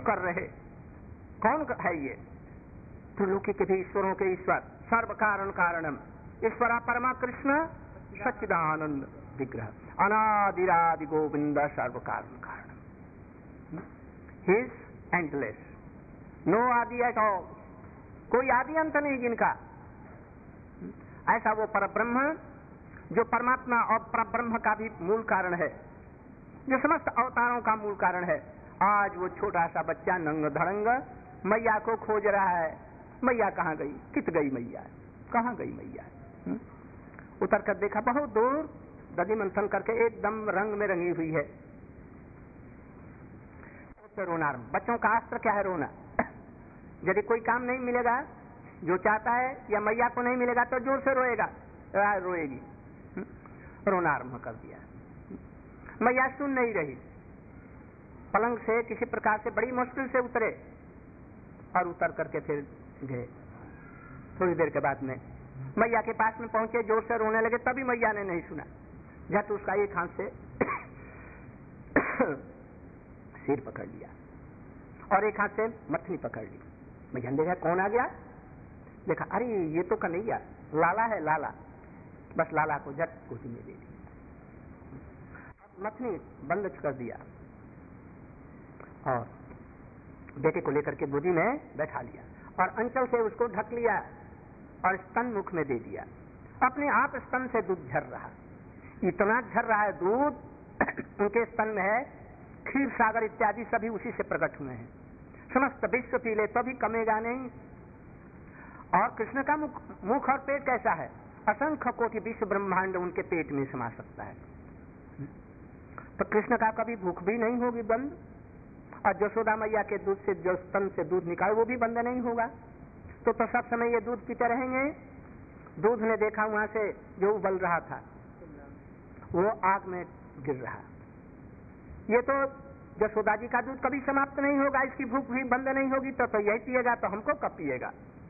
कर रहे, कौन है ये? त्रिलोकी के भी ईश्वरों के ईश्वर, सर्व कारण कारणम, ईश्वरा परमा कृष्ण सच्चिदानंद विग्रह, अनादिरादि गोविंद सर्व कारण कारणम। ही इज एंडलेस, नो आदि एट ऑल, कोई आदि अंत नहीं जिनका। ऐसा वो परब्रह्म जो परमात्मा और परब्रह्म का भी मूल कारण है, जो समस्त अवतारों का मूल कारण है, आज वो छोटा सा बच्चा नंग धड़ंग मैया को खोज रहा है। मैया कहाँ गई? कित गई मैया? कहाँ गई मैया? उतर कर देखा बहुत दूर, दधि मंथन करके एकदम रंग में रंगी हुई है। तो रोना, बच्चों का अस्त्र क्या है? रोना। यदि कोई काम नहीं मिलेगा जो चाहता है या मैया को नहीं मिलेगा तो जोर से रोएगा, रोएगी। रोना आरंभ कर दिया। मैया सुन नहीं रही, पलंग से किसी प्रकार से बड़ी मुश्किल से उतरे और उतर करके फिर गए। थोड़ी देर के बाद में मैया के पास में पहुंचे, जोर से रोने लगे, तभी मैया ने नहीं सुना। झट उसका एक हाथ से सिर पकड़ लिया और एक हाथ से मथनी पकड़ ली। मैया ने देखा कौन आ गया, देखा अरे ये तो कन्हैया, लाला है लाला। बस लाला को झट गोदी में ले ली, मथनी बंद कर दिया और बेटे को लेकर के गोदी में बैठा लिया और अंचल से उसको ढक लिया और स्तन मुख में दे दिया। अपने आप स्तन से दूध झर रहा, इतना झर रहा है दूध उनके स्तन में है, क्षीर सागर इत्यादि सभी उसी से प्रकट हुए हैं। समस्त विश्व पी ले तो भी कमेगा नहीं। और कृष्ण का मुख और पेट कैसा है? असंख्य कोटि विश्व ब्रह्मांड उनके पेट में समा सकता है। तो कृष्ण का कभी भूख भी नहीं होगी बंद, और यशोदा मैया के दूध से जो स्तन से दूध निकाले वो भी बंद नहीं होगा। तो सब समय ये दूध पीते रहेंगे। दूध ने देखा वहां से जो उबल रहा था वो आग में गिर रहा। ये तो यशोदा जी का दूध कभी समाप्त नहीं होगा, इसकी भूख भी बंद नहीं होगी, तो यही पिएगा तो हमको कब पिएगा?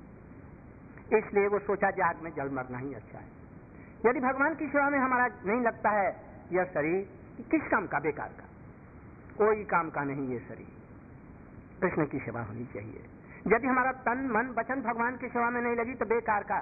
इसलिए वो सोचा कि आग में जल मरना ही अच्छा है। यदि भगवान की सेवा में हमारा नहीं लगता है यह शरीर किस काम का? बेकार का, कोई काम का नहीं ये शरीर। कृष्ण की सेवा होनी चाहिए। यदि हमारा तन मन वचन भगवान की सेवा में नहीं लगी तो बेकार का।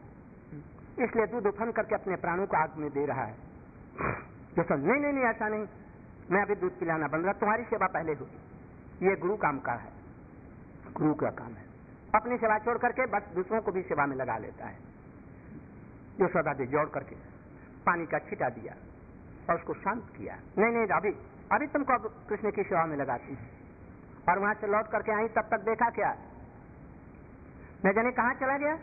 इसलिए दूध उफन करके अपने प्राणों को आग में दे रहा है। जो सब नहीं नहीं नहीं ऐसा नहीं, मैं अभी दूध पिलाना बंद रहा, तुम्हारी सेवा पहले होगी। ये गुरु काम का है, गुरु का काम है। अपनी सेवा छोड़ करके बस दूसरों को भी सेवा में लगा लेता है। जो सदा दे जोड़ करके पानी का छिटा दिया और उसको शांत किया, नहीं नहीं अभी तुमको अब कृष्ण की सेवा में लगाती हूँ। और वहां से लौट करके आई, तब तक देखा क्या, न जाने कहाँ चला गया।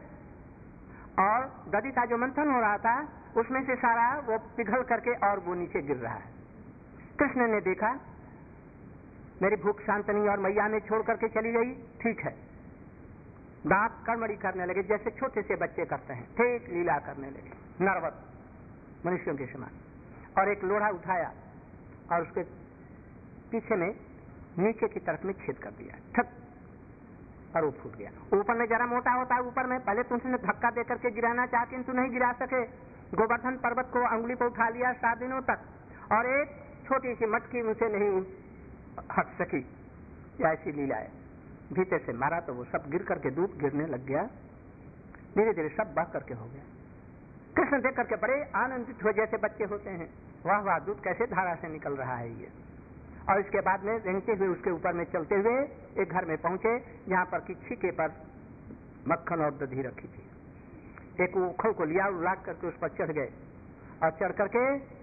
और दधि का जो मंथन हो रहा था उसमें से सारा वो पिघल करके और वो नीचे गिर रहा है। कृष्ण ने देखा मेरी भूख शांत नहीं और मैया ने छोड़ करके चली गई, ठीक है। दांत कड़मड़ी करने लगे जैसे छोटे से बच्चे करते हैं, ठीक लीला करने लगे नरवत मनुष्यों के समान। और एक लोढ़ा उठाया और उसके पीछे में नीचे की तरफ में छेद कर दिया, ठक, और वो फूट गया। ऊपर में जरा मोटा होता है, ऊपर में पहले तुमने धक्का देकर के गिराना चाहा किंतु नहीं गिरा सके। गोवर्धन पर्वत को अंगुली पर उठा लिया 7 दिनों तक और एक छोटी सी मटकी मुझसे नहीं हट सकी। ऐसी लीला है। भीतर से मारा तो वो सब गिर करके दूध गिरने लग गया, धीरे धीरे सब बह करके हो गया। कृष्ण देख करके बड़े आनंदित हुए जैसे बच्चे होते हैं, वाह वाह दूध कैसे धारा से निकल रहा है ये। और इसके बाद में रेंगते हुए उसके ऊपर में चलते हुए एक घर में पहुंचे जहां पर कि छीके पर मक्खन और दही रखी थी। एक उखल को लिया, लाद करके उस पर चढ़ गए और चढ़ करके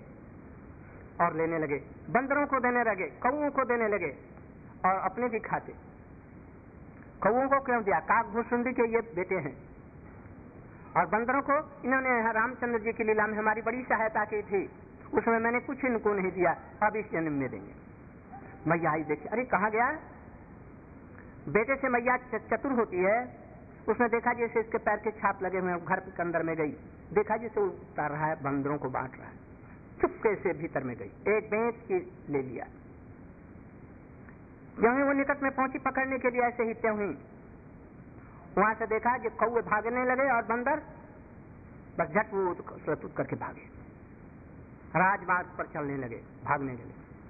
और लेने लगे, बंदरों को देने लगे, कौओं को देने लगे और अपने भी खाते। कौओं को क्यों दिया? काक भूसुंडी के ये बेटे हैं। और बंदरों को इन्होंने रामचंद्र जी की लीला में हमारी बड़ी सहायता की थी, उसमें मैंने कुछ इनको नहीं दिया, अब इस जन्म में देंगे। मैया आई, देखी अरे कहाँ गया। बेटे से मैया चतुर होती है, उसने देखा जैसे इसके पैर के छाप लगे हुए, घर के अंदर में गई, देखा जैसे उतार रहा है, बंदरों को बांट रहा है, चुपके से भीतर में गई, एक बेंच की ले लिया। जब वो निकट में पहुंची पकड़ने के लिए ऐसे ही त्यों हुई, वहां से देखा कि कौवे भागने लगे और बंदर बस झट वो करके भागे, राजमार्ग पर चलने लगे, भागने लगे।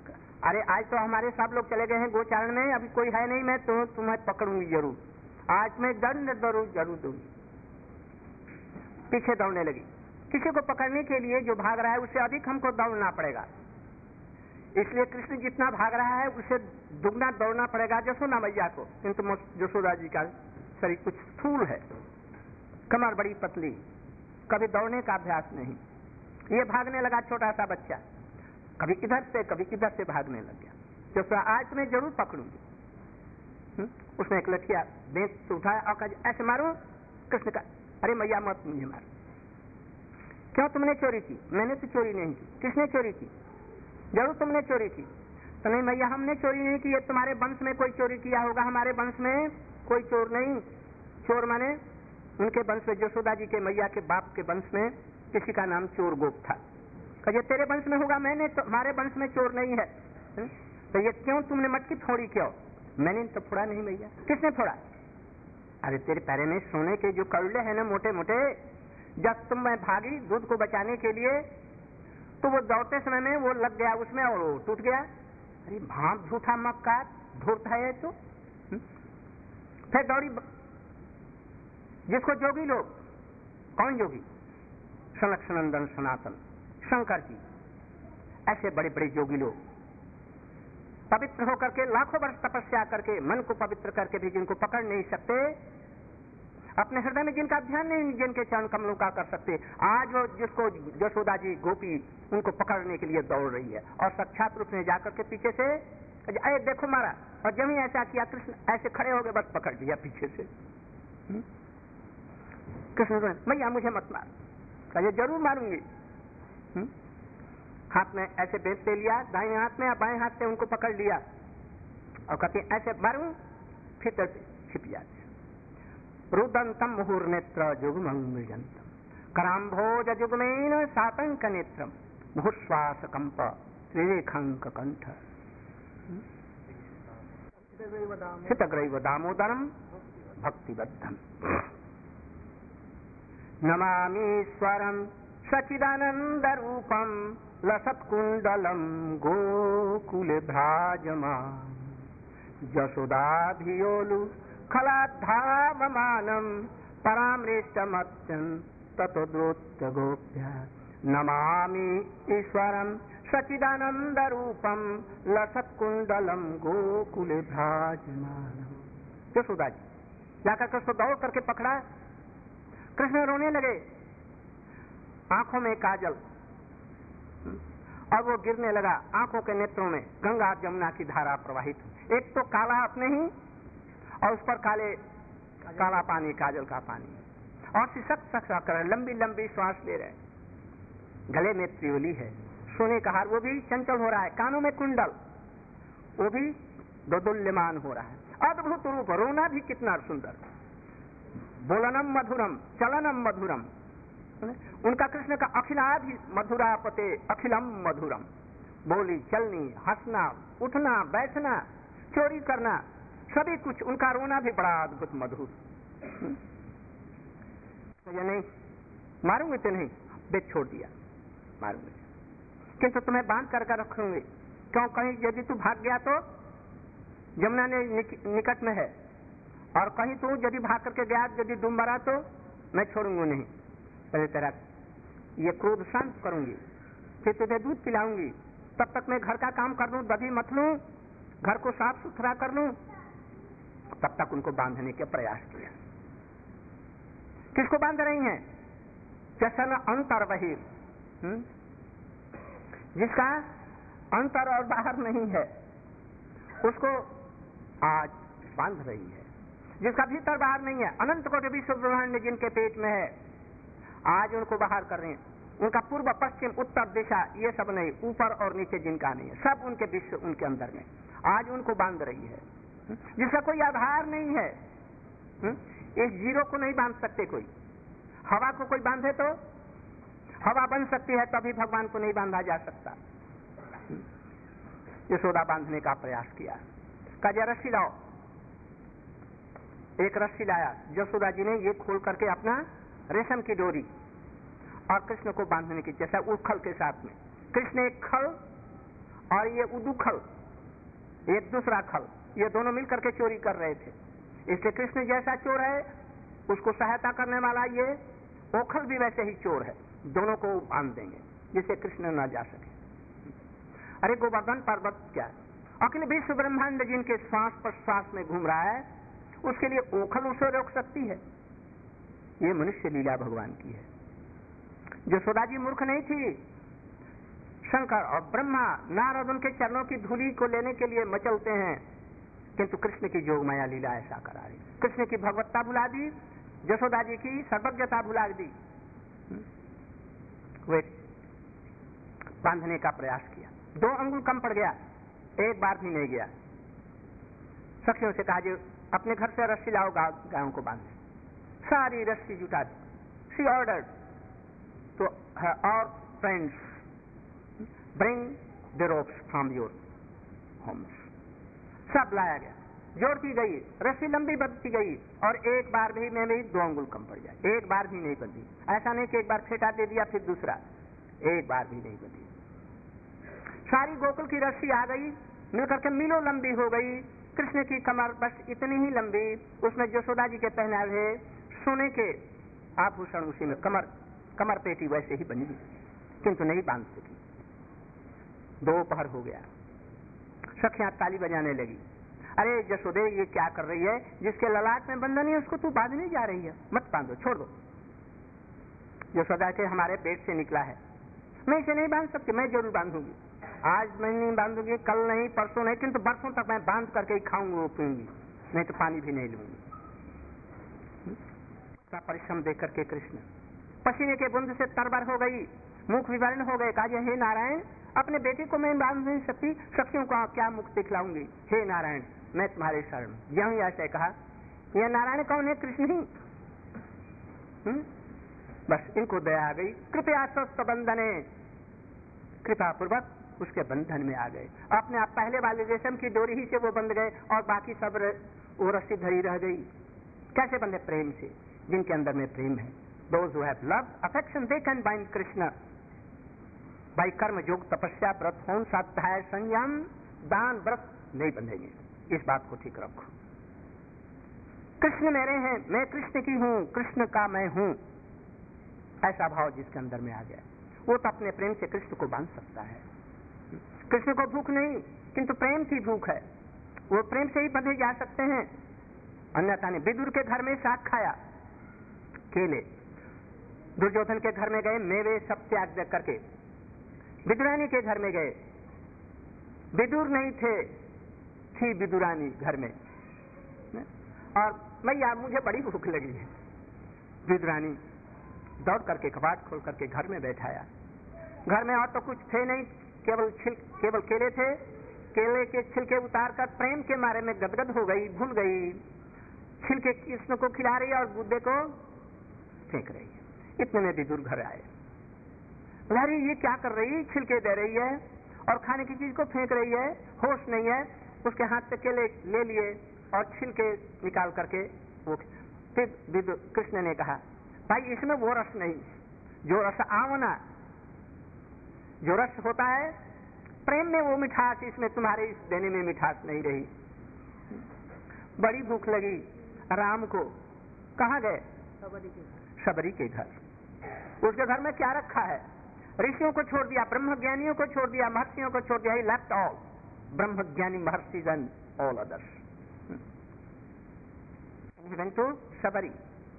अरे आज तो हमारे सब लोग चले गए हैं गोचारण में, अभी कोई है नहीं, मैं तो तुम्हें पकड़ूंगी जरूर, आज मैं दंड जरूर दूंगी। पीछे दौड़ने लगी। किसी को पकड़ने के लिए जो भाग रहा है उससे अधिक हमको दौड़ना पड़ेगा, इसलिए कृष्ण जितना भाग रहा है उससे दुगना दौड़ना पड़ेगा यशोदा मैया को। किंतु यशोदा जी का शरीर कुछ स्थूल है, कमर बड़ी पतली, कभी दौड़ने का अभ्यास नहीं। ये भागने लगा छोटा सा बच्चा, कभी किधर से कभी किधर से भागने लग गया। यशोदा आज तुम्हें जरूर पकड़ूंगी। उसने एक लठिया बेंच से उठाया और कहा ऐसे मारो। कृष्ण का अरे मैया मत मुझे मार। क्यों, तुमने चोरी की? मैंने तो चोरी नहीं की। किसने चोरी की? जरूर तुमने चोरी की। तो नहीं मैया हमने चोरी नहीं की, ये तुम्हारे वंश में कोई चोरी किया होगा, हमारे वंश में कोई चोर नहीं। चोर माने उनके वंश में यशोदा जी के मैया के बाप के वंश में किसी का नाम चोर गोप था। कहे तेरे वंश में होगा, मैंने तो हमारे वंश में चोर नहीं है। तो ये क्यों तुमने मटकी फोड़ी? क्यों? मैंने तो फोड़ा नहीं मैया। किसने फोड़ा? अरे तेरे पैरे में सोने के जो कड़े हैं ना मोटे मोटे, जब तुम मैं भागी दूध को बचाने के लिए तो वो दौड़ते समय में वो लग गया उसमें और वो टूट गया। अरे भाप झूठा मक्का धूर्त है तो। फिर दौड़ी जिसको जोगी लोग, कौन जोगी? सनक सनातन शंकर जी, ऐसे बड़े बड़े योगी लोग पवित्र होकर के लाखों वर्ष तपस्या करके मन को पवित्र करके भी जिनको पकड़ नहीं सकते, अपने हृदय में जिनका ध्यान नहीं जिनके चरण कमलों का कर सकते, आज वो जिसको यशोदा जी गोपी उनको पकड़ने के लिए दौड़ रही है और साक्षात रूप में जाकर के पीछे से अरे देखो मारा, और जब ही ऐसा किया कृष्ण ऐसे खड़े हो गए, बस पकड़ लिया पीछे से। कृष्ण मैया मुझे मत मार। कहे जरूर मारूंगी। हाथ में ऐसे बेच ले लिया, दाएं हाथ में या बाएं हाथ से उनको पकड़ लिया और कहते ऐसे मारूं, फिर छिप जाते। रुदंतम मुहुर्नेत्र जुगमं मृजंतम कराम्भोज जुगमेन सातंक नेत्रम मुहुश्वास कंप त्रिरेखांक कंठ हितग्रैव दामोदरम भक्तिबद्धम नमामीश्वरम सचिदानंद रूपम लसत्कुंडलम गोकुले भ्राजमान यशोदाभियोलु खलाद्धावमानम परामृष्टमत्यं ततोद्रोत्य गोप्या नमामि ईश्वरम सचिदानंद रूपम लसत्कुंडलम गोकुले भ्राजमानम। यशोदा जी जाकर कृष्ण दौड़ करके पकड़ा। कृष्ण रोने लगे, आंखों में काजल, और वो गिरने लगा। आंखों के नेत्रों में गंगा जमुना की धारा प्रवाहित, एक तो काला अपने ही और उस पर काला पानी, काजल का पानी, और सिसक कर लंबी लंबी श्वास ले रहे। गले में त्रिवली है, सोने का हार, वो भी चंचल हो रहा है, कानों में कुंडल, वो भी दोदुल्यमान हो रहा है। अद्भुत रूप, रोना भी कितना सुंदर, बोलनम मधुरम चलनम मधुरम। उनका कृष्ण का अखिलाधि मधुरापते अखिलम मधुरम, बोली चलनी, हंसना, उठना, बैठना, चोरी करना, सभी कुछ, उनका रोना भी बड़ा अद्भुत मधुर। तो नहीं मारूंगे तो नहीं, बेच छोड़ दिया, मारूंगे किंतु तुम्हें बांध कर रखूंगी। क्यों? कहीं यदि तू भाग गया तो जमुना ने निकट में है, और कहीं तू यदि भाग करके गया, यदि डूब मरा तो मैं छोड़ूंगा नहीं। पहले तेरा ये क्रोध शांत करूंगी, फिर तुझे दूध पिलाऊंगी, तब तक मैं घर का काम कर लूं, दधी मत लूं, घर को साफ सुथरा कर लूं। तब तक उनको बांधने के प्रयास किया। किसको बांध रही हैं? जसन अंतर बहिर, जिसका अंतर और बाहर नहीं है उसको आज बांध रही है। जिसका भीतर बाहर नहीं है, अनंत कोटि विश्व ब्रह्मांड जिनके पेट में है, आज उनको बाहर कर रहे हैं। उनका पूर्व पश्चिम उत्तर दिशा ये सब नहीं, ऊपर और नीचे जिनका नहीं है, सब उनके विश्व उनके अंदर में, आज उनको बांध रही है। जिसका कोई आधार नहीं है, इस जीरो को नहीं बांध सकते कोई। हवा को कोई बांधे तो हवा बन सकती है, तभी भगवान को नहीं बांधा जा सकता। यशोदा बांधने का प्रयास किया, कहा रस्सी लाओ। एक रस्सी लाया, यशोदा जी ने ये खोल करके अपना रेशम की डोरी और कृष्ण को बांधने की, जैसा उखल के साथ में। कृष्ण एक खल और ये उदुखल, एक दूसरा खल, ये दोनों मिलकर के चोरी कर रहे थे। इसलिए कृष्ण जैसा चोर है, उसको सहायता करने वाला ये ओखल भी वैसे ही चोर है। दोनों को बांध देंगे जिससे कृष्ण न जा सके। अरे गोवर्धन पर्वत क्या, अखिल विश्व ब्रह्मांड जिनके श्वास प्रश्वास में घूम रहा है, उसके लिए ओखल उसे रोक सकती है? ये मनुष्य लीला भगवान की है। यशोदा जी मूर्ख नहीं थी। शंकर और ब्रह्मा नारद उनके चरणों की धूली को लेने के लिए मचलते हैं, किंतु कृष्ण की जोग माया लीला ऐसा करा रही। कृष्ण की भगवत्ता भुला दी, यशोदा जी की सर्वज्ञता भुला दी। वे बांधने का प्रयास किया, 2 अंगुल कम पड़ गया, एक बार भी नहीं गया। सखियों से कहा, जो अपने घर से रस्सी लाओ, गायों को बांध। सारी रस्सी जुटा दी। शी ऑर्डर्ड टू हर और friends, bring the ropes from your homes. सब लाया गया, जोड़ती गई, रस्सी लंबी बढ़ती गई, और एक बार भी में भी 2 अंगुल कम पड़ जाए। एक बार भी नहीं बंधी। ऐसा नहीं कि एक बार फेंटा दे दिया फिर दूसरा, एक बार भी नहीं बंधी। सारी गोकुल की रस्सी आ गई, मिलकर के मीलों लंबी हो गई। कृष्ण की कमर बस इतनी ही लंबी, उसमें यशोदा जी के पहनावे सोने के आभूषण उसी में, कमर पेटी वैसे ही बनी, किंतु नहीं बांध सकी। दोपहर हो गया, सखियां ताली बजाने लगी। अरे यशोदे, ये क्या कर रही है? जिसके ललाट में बंधन है उसको तू बांधने जा रही है, मत बांधो, छोड़ दो। यशोदा के हमारे पेट से निकला है, मैं इसे नहीं बांध सकती। मैं जरूर बांधूंगी, आज मैं नहीं बांधूंगी, कल नहीं, परसों नहीं, किंतु बरसों तक मैं बांध करके ही खाऊंगी और पीऊंगी, नहीं तो पानी भी नहीं लूंगी। परिश्रम देख करके कृष्ण पसीने के बूंद से तरबर हो गई, मुख विवर्ण हो गए। कहा, हे नारायण, अपने बेटे को मैं बांध नहीं सकती, सखियों का क्या मुख दिखलाऊंगी? हे नारायण, मैं तुम्हारे शरण। यह ऐसे कहा, यह नारायण कौन है? कृष्ण ही। बस इनको दया आ गई। कृपया स्वस्थ बंधने, कृपा पूर्वक उसके बंधन में आ गए। अपने आप पहले वाले रेशम की डोरी ही से वो बंध गए, और बाकी सब वो रस्सी धरी रह गई। कैसे बंधे? प्रेम से, जिनके अंदर में प्रेम है। Those who have love, affection, they can bind Krishna by कर्म योग तपस्या व्रत होम स्वाध्याय संयम दान व्रत नहीं बंधेंगे। इस बात को ठीक रखो। कृष्ण मेरे हैं, मैं कृष्ण की हूँ, कृष्ण का मैं हूँ, ऐसा भाव जिसके अंदर में आ गया, वो तो अपने प्रेम से कृष्ण को बांध सकता है। कृष्ण को भूख नहीं, किंतु प्रेम की भूख है, वो प्रेम से ही बंधे जा सकते हैं। अन्यथा ने विदुर के घर में साग खाया, केले। दुर्योधन के घर में गए, मेवे सब त्याग करके विदुरानी के घर में गए। विदुर नहीं थे, थी विदुरानी घर में, और मैया मुझे बड़ी भूख लगी है। विदुरानी दौड़ करके कपाट खोल करके घर में बैठाया। घर में और तो कुछ थे नहीं, केवल केले थे। केले के छिलके उतार कर प्रेम के मारे में गदगद हो गई, भूल गई। छिलके कृष्ण को खिला रही है और गुद्दे को फेंक रही है। इतने में विदुर घर आए। अरे ये क्या कर रही? छिलके दे रही है और खाने की चीज को फेंक रही है, होश नहीं है। उसके हाथ से केले ले लिए और छिलके निकाल करके वो। फिर कृष्ण ने कहा, भाई इसमें वो रस नहीं, जो रस आवना, जो रस होता है प्रेम में, वो मिठास, इसमें तुम्हारे इस देने में मिठास नहीं रही। बड़ी भूख लगी राम को। कहाँ गए? शबरी के घर। उसके घर में क्या रखा है? ऋषियों को छोड़ दिया, ब्रह्मज्ञानियों को छोड़ दिया, महर्षियों को छोड़ दिया। ही लेफ्ट ऑल ब्रह्मज्ञानी महर्षि and all others. He went to Shabari,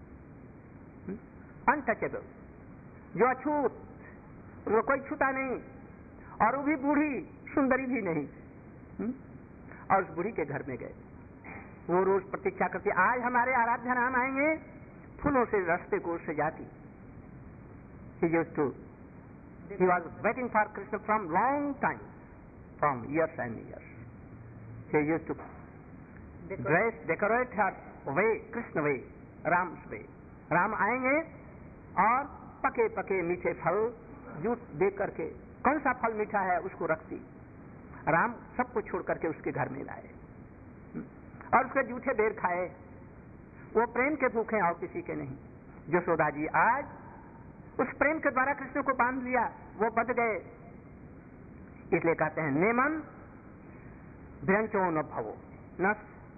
untouchable, जो अछूत, वो कोई छूता नहीं, और वो भी बूढ़ी, सुंदरी भी नहीं। और उस बूढ़ी के घर में गए। वो रोज प्रतीक्षा करती, आज हमारे आराध्य नाम आएंगे, फूलों से रास्ते को सजाती। He was waiting for Krishna from long time, from years and years. He used to decorate her way, Krishna way, Ram's way. Ram आएंगे और पके पके मीठे फल जूट दे करके, कौन सा फल मीठा है उसको रखती। राम सबको छोड़ करके उसके घर में लाए और उसके जूठे बेर खाए। वो प्रेम के भूखे और किसी के नहीं। यशोदा जी आज उस प्रेम के द्वारा कृष्ण को बांध लिया, वो बंध गए। इसलिए कहते हैं नेमन भ्रंचो न भवो न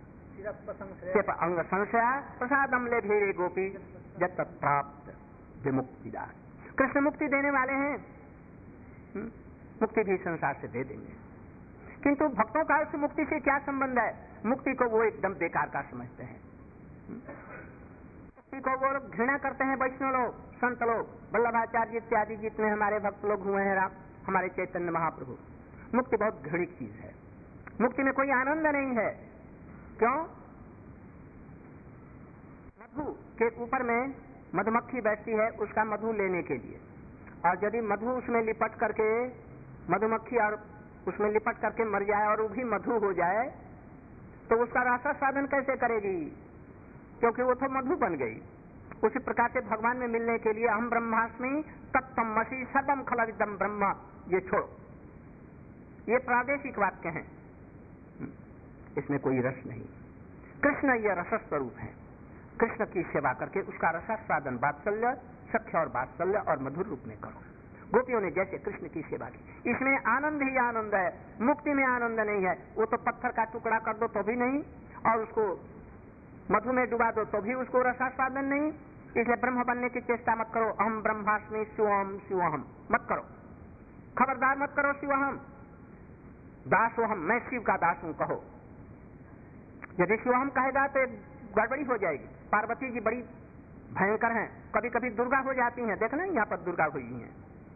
अंग संशया प्रसादम ले भेरे गोपी जब तक प्राप्त विमुक्तिदार। कृष्ण मुक्ति देने वाले हैं, मुक्ति भी संसार से दे देंगे, किंतु भक्तों का उस मुक्ति से क्या संबंध है? मुक्ति को वो एकदम बेकार का समझते हैं, मुक्ति को वो लोग घृणा करते हैं। वैष्णव लोग, संत लोग, वल्लभाचार्य इत्यादि जितने हमारे भक्त लोग हुए हैं, राम हमारे चैतन्य महाप्रभु, मुक्ति बहुत घृणित चीज है, मुक्ति में कोई आनंद नहीं है। क्यों? मधु के ऊपर में मधुमक्खी बैठती है उसका मधु लेने के लिए, और यदि मधु उसमें लिपट करके मधुमक्खी और उसमें लिपट करके मर जाए और वो भी मधु हो जाए तो उसका रसा साधन कैसे करेगी? क्योंकि वो तो मधु बन गई। उसी प्रकार से भगवान में मिलने के लिए अहम ब्रह्मास्मि तत्त्वमसि सर्वं खलविदं ब्रह्म, ये छोड़ो, ये प्रादेशिक वाक्य हैं, इसमें कोई रस नहीं। कृष्ण ये रस स्वरूप है। कृष्ण की सेवा करके उसका रसास्वादन वात्सल्य, सख्य और वात्सल्य और मधुर रूप में करो। गोपियों ने जैसे कृष्ण की सेवा की, इसमें आनंद ही आनंद है, मुक्ति में आनंद नहीं है। वो तो पत्थर का टुकड़ा कर दो तो भी नहीं, और उसको मधु में डुबा दो तो भी उसको रसास्वादन नहीं। इसलिए ब्रह्म बनने की चेष्टा मत करो। अहम ब्रह्मास्मि शिवोहम शिवोहम मत करो, खबरदार मत करो शिवोहम। दासोहम, मैं शिव का दास हूं कहो। यदि शिवोहम कहेगा तो गड़बड़ी हो जाएगी। पार्वती जी बड़ी भयंकर हैं, कभी कभी दुर्गा हो जाती हैं, देखना यहाँ पर दुर्गा हुई हैं।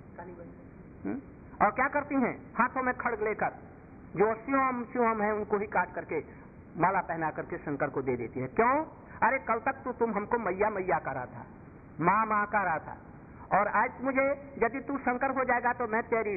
और क्या करती हैं? हाथों में खड़ग लेकर जो शिवम शिवम है उनको ही काट करके माला पहना करके शंकर को दे देती है। क्यों? अरे कल तक तो तुम हमको मैया मैया करा था, माँ माँ करा था, और आज मुझे यदि तू शंकर हो जाएगा तो मैं तेरी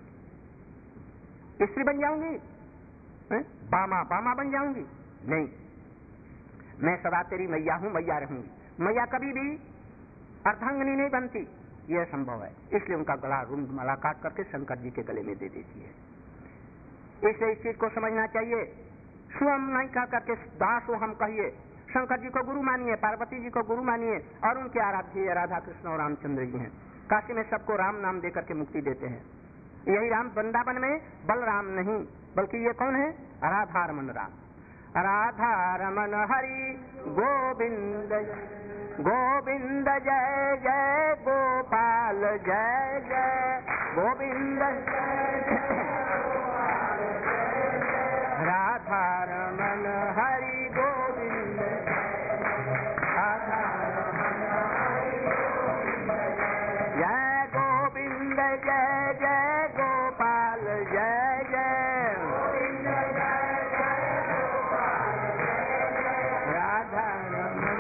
स्त्री बन जाऊंगी, बामा बामा बन जाऊंगी? नहीं, मैं सदा तेरी मैया हूं, मैया रहूंगी। मैया कभी भी अर्धांगिनी नहीं बनती, यह संभव है। इसलिए उनका गला रुंड माला काट करके शंकर जी के गले में दे देती है। इसलिए इस चीज को समझना चाहिए। शिवम नहीं कह करके दासो हम कहिए, शंकर जी को गुरु मानिए, पार्वती जी को गुरु मानिए, और उनके आराध्य राधा कृष्ण और रामचंद्र जी हैं। काशी में सबको राम नाम दे करके मुक्ति देते हैं। यही राम वृंदावन में बलराम नहीं, बल्कि ये कौन है? राधा रमन राम। राधा रमन हरि गोविंद गोविंद जय जय गोपाल जय जय गोविंद राधा रमन हरि गोविंद राधा रमन हरि जय गोविंद जय जय गोपाल जय जय गोविंद जय जय गोपाल जय जय राधा रमन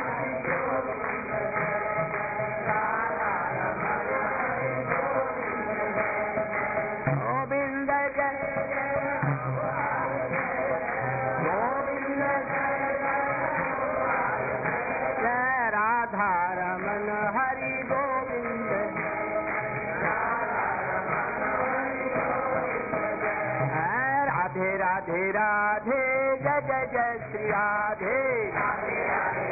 राधे राधे जय जय जय श्री राधे राधे राधे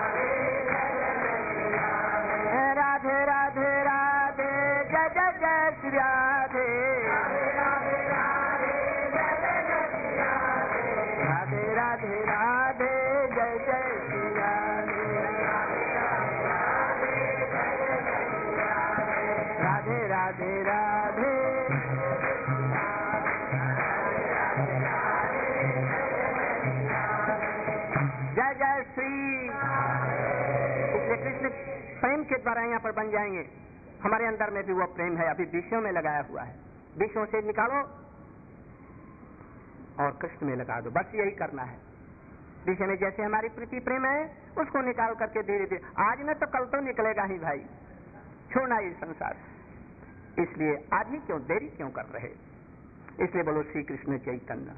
राधे राधे जय जय जय श्री राधे राधे राधे राधे जय जय श्री राधे राधे राधे राधे जय जय श्री। इसलिए कृष्ण प्रेम के द्वारा यहाँ पर बन जाएंगे। हमारे अंदर में भी वो प्रेम है, अभी विषयों में लगाया हुआ है। विषयों से निकालो और कृष्ण में लगा दो, बस यही करना है। विषय में जैसे हमारी प्रीति प्रेम है उसको निकाल करके धीरे धीरे, आज न तो कल तो निकलेगा ही भाई, छोड़ना इस संसार। इसलिए आज ही क्यों देरी क्यों कर रहे? इसलिए बोलो Shri Krishna Chaitanya.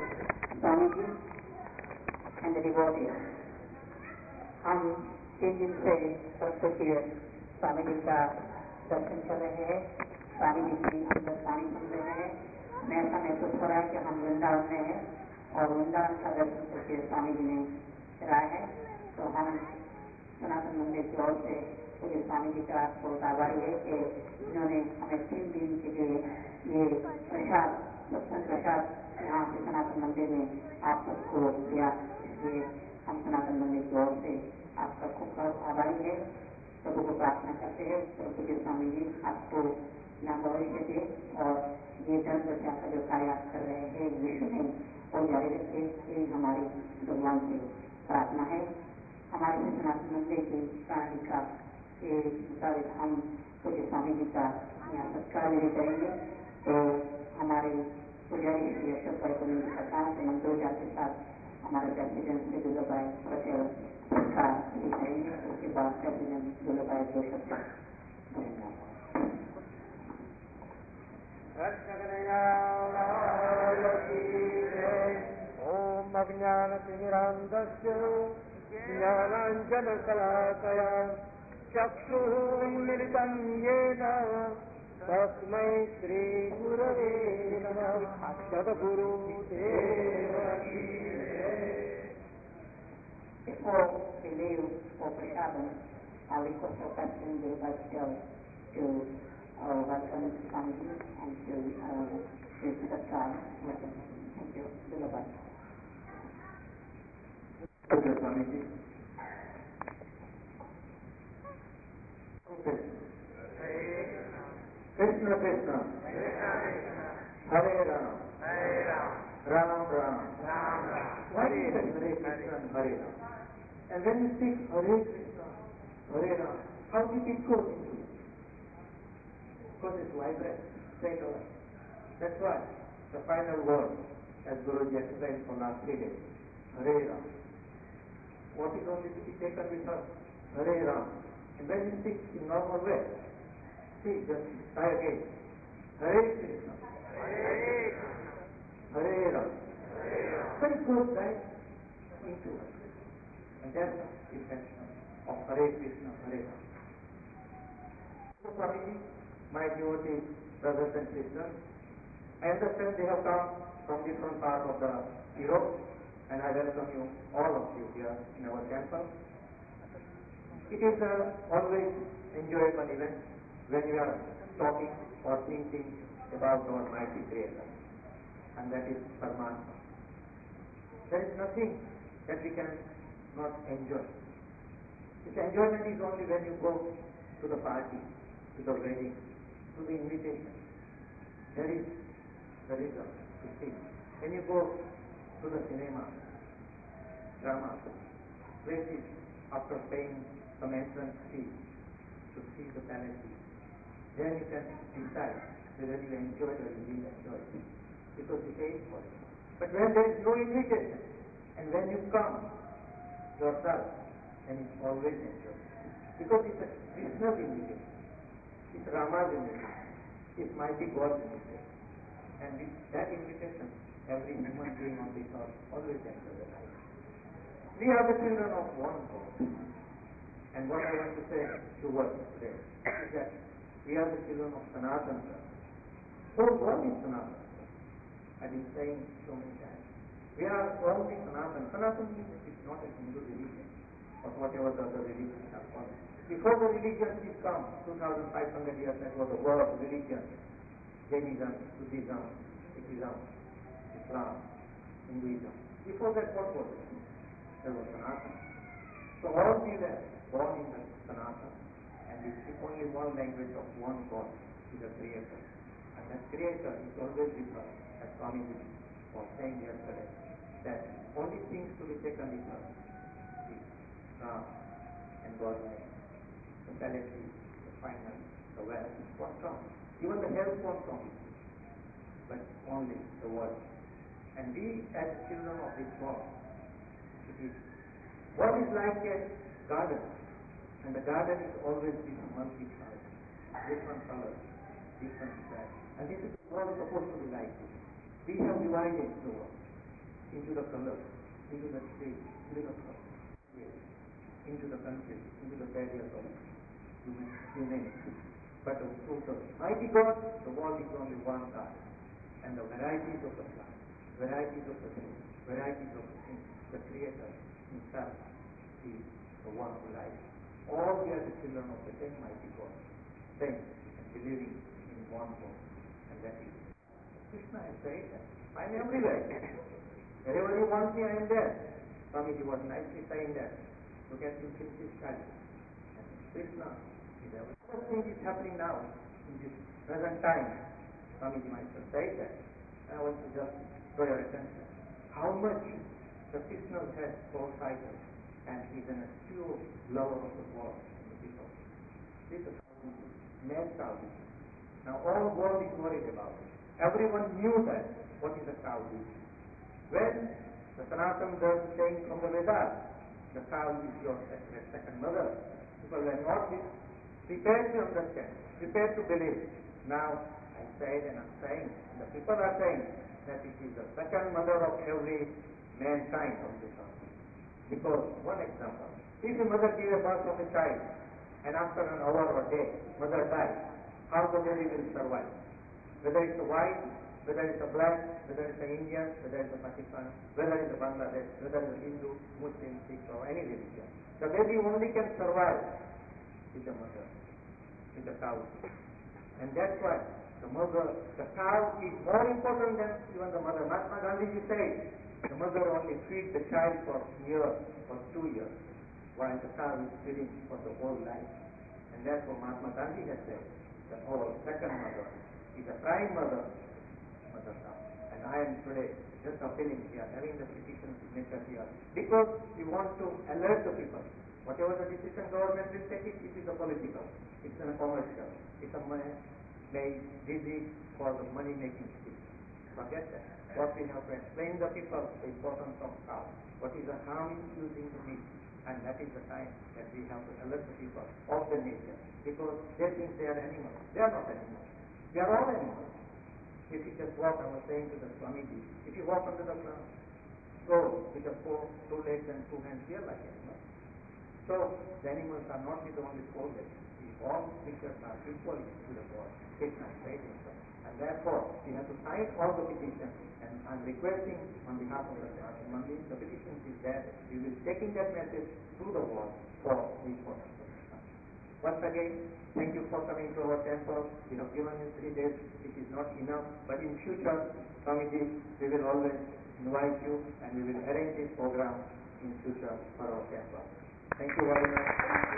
And the devotees, हम जिन जिन से पूज्य स्वामी जी का दर्शन कर रहे हैं। स्वामी जी की अंदर वाणी सुन रहे हैं। हमें ऐसा महसूस हो रहा है कि हम वृंदावन में हैं और वृंदावन का दर्शन पूज्य स्वामी जी ने कराया है। तो हम सनातन मंदिर की ओर से पूज्य स्वामी जी का बहुत आभारी है कि जिन्होंने हमें 3 दिन के लिए ये प्रसाद सत्संग प्रसाद यहाँ से सनातन मंदिर में आप सबको दिया। इसलिए हम सनातन मंदिर की ओर से आप सबको बहुत आभारी है। सबको को प्रार्थना करते हैं पूज्य स्वामी जी आपको लाभ अवश्य दे और ये धर्म प्रचार का जो कार्य आप कर रहे हैं विश्व में वो जारी रखे। यही हमारी भगवान से प्रार्थना है। हमारे सनातन मंदिर की प्रणाली का के मुताबिक हम पूज्य स्वामी जी का यहाँ सत्कार भी करेंगे। तो हमारे पुजारी श्री अशोक भाई को मैं करता हूँ कि मंत्रोच्चार के साथ हमारे प्रेसिडेंट श्री दुर्गा भाई प्रचार सत्कार भी करेंगे। उसके बाद प्रेसिडेंट दुर्गा भाई 2 शब्द करेंगे। ओम अज्ञानतिमिरान्धस्य ज्ञानाञ्जनशलाकया चक्षुरुन्मिलितं येन तस्मै श्रीगुरवे नमः। सद्गुरुदेव की जय। Before we leave for Prasadam, I request our President Gurubhai to welcome Swamiji and to give Satkar with him. Thank you, Gurubhai. Thank you, Swamiji. Krishna Krishna, Hare Ram, Ram Ram. Why is it Hare Krishna and Hare Ram? And when you speak Hare Krishna, Hare Ram, how did it go into you? Because it's vibrant, straight away. That's why the final word, as Guruji explained for last 3 days, Hare Ram. What is only to be taken with us? Hare Ram. And when you speak in normal way, see, just try again. Hare Krishna. Hare Ram. But it goes right into us. And that's the intention of Hare Krishna, Hare Ram. So, Swamiji, my devotee brothers and sisters, I understand they have come from different parts of the Europe, and I welcome you, all of you here in our temple. It is always enjoyable event when we are talking or thinking about our mighty Creator, and that is Paramatma. There is nothing that we can not enjoy. This enjoyment is only when you go to the party, to the wedding, to the invitation. There is the result to see. When you go to the cinema, drama, places after paying some entrance fee to see the palaces, then you can decide whether you enjoy or you didn't enjoy it, because you paid for it. But when there is no invitation, and when you come yourself, then it's always enjoyed. Because it's a Krishna's invitation, it's Rama's invitation, it's mighty God's invitation. And with that invitation, every human being on this earth always enters the life. We are the children of one God. And what I want to say to us today is that we are the children of Sanatana Dharma. Whole world is Sanatana. I've been saying so many times. We are all the Sanatana. Sanatana means it's not a Hindu religion or whatever the other religions are called. Before the religions did come, 2,500 years ago, the word religion, Jainism, Buddhism, Sikhism, Islam, Hinduism. Before that, what was it? There was Sanatana. So all we were born in the Sanatana, and we speak only one language of one God, to the Creator. And that Creator is always with us, as Swami was saying yesterday, that only things to be taken with us is Ram and God's name. The fallacy, the final, the wealth, what comes? Even the health won't come, but only the word. And we, as children of this world, it is what is like a garden, and the garden is always this multi-color, different colors, different designs. And this is all supposed to be like this. We have divided the world into the colors, into the shades, into the colors, into the country, into the barriers of humanity. But through the mighty God, the world is only one God. And the varieties of the plant, varieties of the food, varieties of the things, the Creator Himself is the one who lies. All we are the children of the same mighty God, same and believing in one God. And that is Krishna has said that. I am everywhere. Wherever you want me, I am there. Swamiji was nicely saying that. Look at him since his child. And Krishna is everywhere. What thing is happening now in this present time? Swamiji myself said that. And I want to just draw your attention. How much the Krishna has foresighted and he's an pure lover of the world and the people. This is mad cow duty. Now all the world is worried about it. Everyone knew that what is a cow duty. When the Sanatana Dharma saying from the Vedas, the cow is your second mother. People were not prepared to understand, prepared to believe. Now I said and I'm saying, and the people are saying that it is the second mother of every mankind on this earth. Because, one example, if a mother gives a birth of a child, and after an hour or day, mother dies, how the baby will survive? Whether it's a white, whether it's a black, whether it's an Indian, whether it's a Pakistan, whether it's a Bangladesh, whether it's a Hindu, Muslim, Sikh, or any religion. The baby only can survive with the mother, with the cow. And that's why the cow is more important than even the mother. Mahatma Gandhi said, the mother only feeds the child for a year or 2 years, while the cow is feeding for the whole life. And therefore Mahatma Gandhi has said that our second mother is a prime mother, Mother Cow. And I am today just appealing here, having the petition signature here, because we want to alert the people. Whatever the decision government will take, it is a political, it's a commercial, it's a busy for the money making scheme. Forget that. What we have to explain the people the importance of cow. What is the harm in using the meat? And that is the time that we have to alert the people of the nature. Because they think they are animals. They are not animals. We are all animals. If you just walk, I was saying to the Swamiji, if you walk under the floor with the two legs and 2 hands, we are like animals. So the animals are not with only 4 legs. All creatures are equal to the God. Krishna said himself. And therefore, we have to sign all the petitions. And I'm requesting on behalf of the Sanatana Mandir, the petition is there. We will taking that message through the world for the importance of Krishna. Once again, thank you for coming to our temple. We have given you 3 days. It is not enough. But in future, Swamiji, we will always invite you and we will arrange this program in future for our temple. Thank you very much.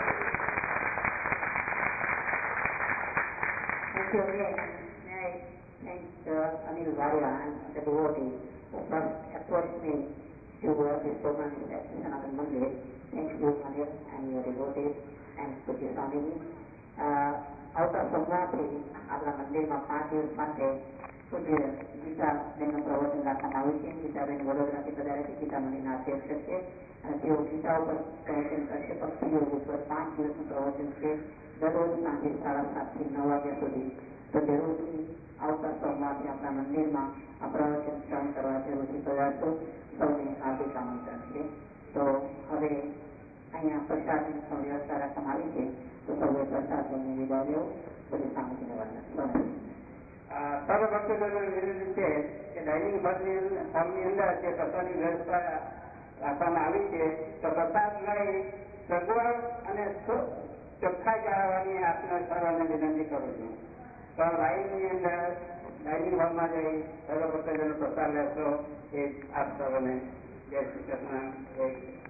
Thank you again. May I thank Anil Varya and the devotees who first approached me to this program at Sanatana Mandir. Thank you, Anil, and your devotees, and Pujya Swamiji. Out of Somvathi, આપણા મંદિરમાં 5 દિવસ માટે પૂજ્ય ગીતાબેનનું પ્રવચન રાખવામાં આવ્યું છે. ગીતાબેન વડોદરાથી પધાર્યા છે, ગીતા મંદિરના અધ્યક્ષ છે. અને તેઓ ગીતા ઉપર પ્રવચન કરશે. ભક્તિઓ ઉપર 5 દિવસનું પ્રવચન છે. દરરોજ સાંજે 7:30 થી 9 વાગ્યા સુધી. તો જરૂરથી આવતા સોમવારથી આપણા મંદિરમાં આ પ્રવચન શ્રવણ કરવા જરૂરથી પધારશો. સૌને હાર્દિક આમંત્રણ છે. તો હવે અહીંયા પ્રસાદની પણ વ્યવસ્થા રાખવામાં આવી છે. તો સૌએ પ્રસાદ લઈને વિદાય લેવો. પછી સ્વામીજીને વંદન. સર્વ ભક્તજનોને વિનંતી છે કે ડાઇનિંગ હોલની અંદર જે પ્રસાદની વ્યવસ્થા રાખવામાં આવી છે, તો પ્રસાદ લઈ સગવડ અને ચોખ્ખાઈ જાળવવાની આપને સર્વને વિનંતી કરું છું. તો લાઈનની અંદર ડાઇનિંગ હોલમાં જઈ સર્વ ભક્તજનો પ્રસાદ લેશો એ આપ સર્વને જય શ્રી કૃષ્ણ.